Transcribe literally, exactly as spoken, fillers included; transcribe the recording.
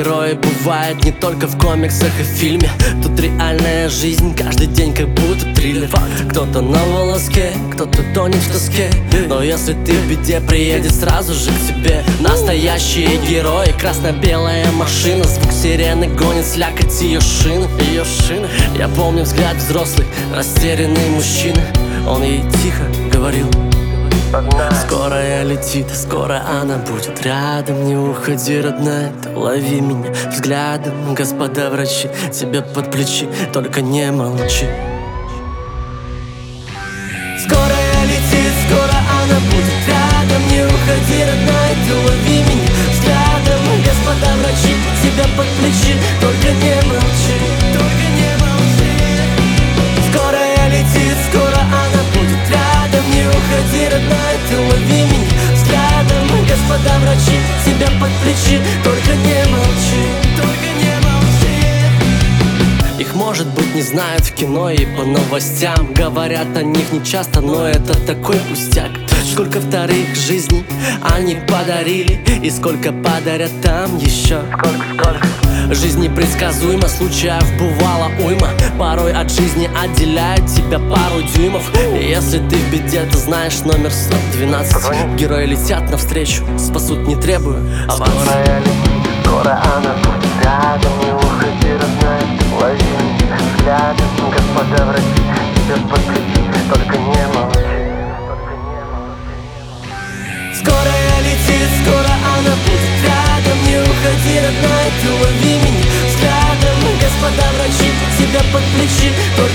герои бывают не только в комиксах и фильме. Тут реальная жизнь, каждый день как будто триллер. Кто-то на волоске, кто-то тонет в тоске, но если ты в беде, приедет сразу же к тебе настоящие герои. Красно-белая машина, звук сирены гонит слякоть ее шины, ее шины. Я помню взгляд взрослый, растерянный мужчина. Он ей тихо говорил: скорая летит, скоро она будет рядом. Не уходи, родная, ты лови меня взглядом. Господа врачи, тебе под плечи, только не молчи. Скорая летит, скоро она будет рядом. Не уходи, родная, ты лови меня взглядом. Господа врачи, тебя под плечи, только не молчи, только не молчи. Скорая летит, скоро она будет рядом. Не уходи, родная, ты лови меня взглядом. Господа врачи, тебя под плечи, только не молчи, только не молчи. Их, может быть, не знают в кино и по новостям. Говорят о них нечасто, но это такой пустяк. Сколько вторых жизней они подарили, и сколько подарят там еще. Сколько, сколько. Жизнь непредсказуема, случаев бывало уйма. Порой от жизни отделяют тебя пару дюймов. И если ты в беде, ты знаешь номер сто двенадцать. Герои летят навстречу, спасут не требуя аванс. Скорая летит, скоро она будет рядом. Не уходи, родная, лови меня взглядом. Господа врачи, тебя под плечи, только не молчи. Скорая летит, скоро она будет рядом. Не уходи, родная, ты лови меня взглядом. Господа врачи, тебя под плечи, только